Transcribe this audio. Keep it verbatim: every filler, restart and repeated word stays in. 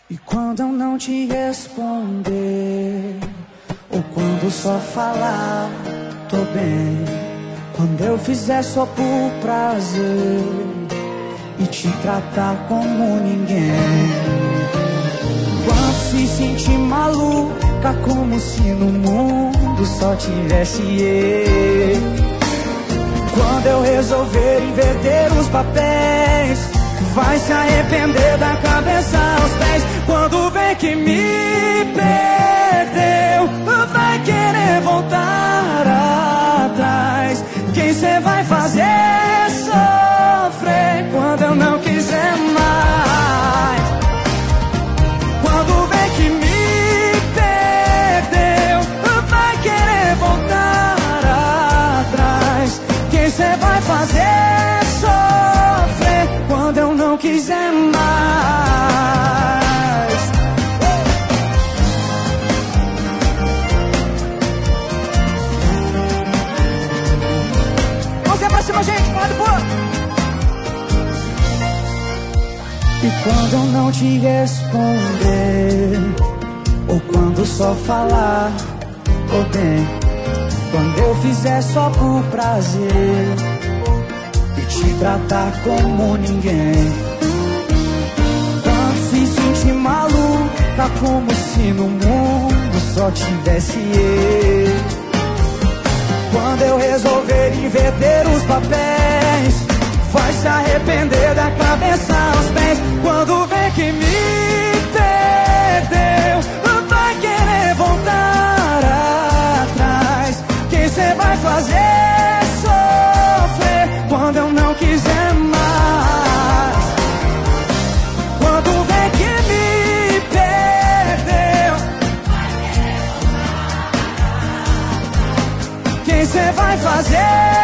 E quando eu não te responder, ou quando só falar, tô bem. Quando eu fizer só por prazer e te tratar como ninguém. Quando se sentir maluca, como se no mundo só tivesse eu. Quando eu resolver inverter os papéis, vai se arrepender da cabeça aos pés. Quando vê que me perdeu, vai querer voltar atrás. Quem cê vai fazer sofrer quando eu não quiser mais? Quando vê que me perdeu, vai querer voltar atrás. Quem cê vai fazer sofrer quando eu não quiser mais? Você pra cima, gente, pode pôr. E quando eu não te responder, ou quando só falar, tô bem. Quando eu fizer só por prazer e te tratar como ninguém. Quando se sentir maluca, como se no mundo só tivesse eu. Quando eu resolver inverter os papéis, vai se arrepender da cabeça aos pés. Quando vê que me perdeu, vai querer voltar atrás. Quem cê vai fazer sofrer quando eu não quiser mais? Quando vê que me perdeu, quem cê vai fazer